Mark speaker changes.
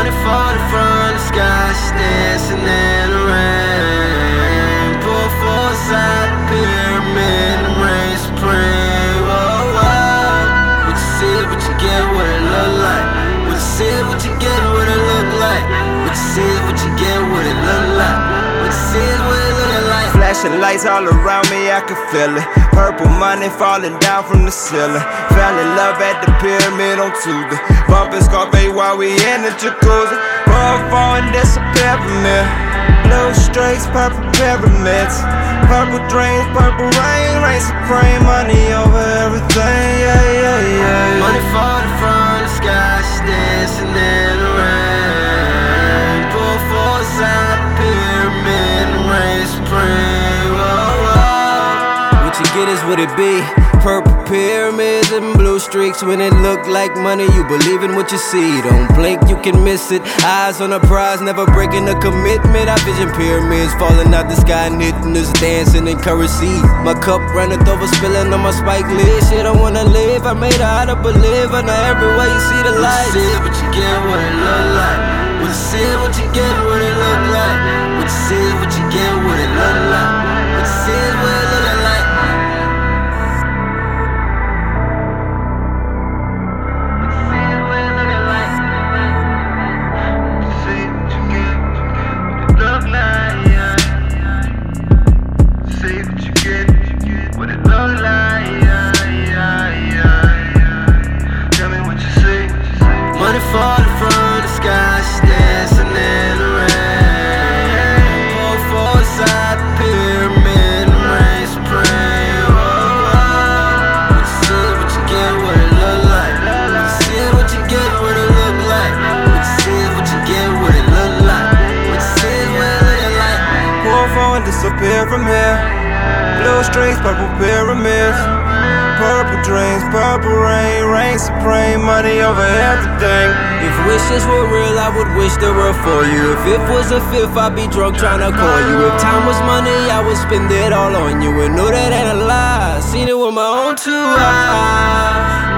Speaker 1: Money falling from the sky, dancing in the rain. Pour foresight, pyramid, and reign supreme. Whoa, whoa. What you see, what you get, what it look like. What you see, what you get, what it look like. What you see, what you get, what it look like. What you see, what it look like.
Speaker 2: Flashing lights all around me, I can feel it. Purple money falling down from the ceiling. Fell in love at the pyramid on Tuesday. Bumping Scarface while we in the jacuzzi. Pour for and disappear from me. Blue streaks, purple pyramids. Purple dreams, purple rain, reign supreme. Money over everything, yeah, yeah, yeah.
Speaker 1: Money falling from the sky, dancing in the rain. Pour foresight, pyramid, and reign supreme. Whoa, whoa. What you get is what it be. Purple pyramids and blue streaks. When it look like money, you believe in what you see. Don't blink, you can miss it. Eyes on the prize, never breaking a commitment. I vision pyramids falling out the sky and hitting us, dancing in currency. My cup runneth over, spilling on my spike lid. Shit, I wanna live, I made her out of believer. Now everywhere you see the light. What you see, what you get, what it look like. What you see, what you get, what it look like. What you see, what you get, what it look like. What you see, what it look like. Money falling from the sky, dancing in the rain. Pour foresight, pyramid, and reign supreme. Oh, oh. What you see, what you get, what it look like. What you see, what you get, what it look like. What you see, what you get, what it look like. What you see, what it look like.
Speaker 2: Pour for and disappear from here. Blue streaks, purple pyramids. Purple dreams, purple rain, reign supreme, money over everything.
Speaker 1: If wishes were real, I would wish the world for you. If it was a fifth, I'd be drunk trying to call you. If time was money, I would spend it all on you. And know that ain't a lie, seen it with my own two eyes.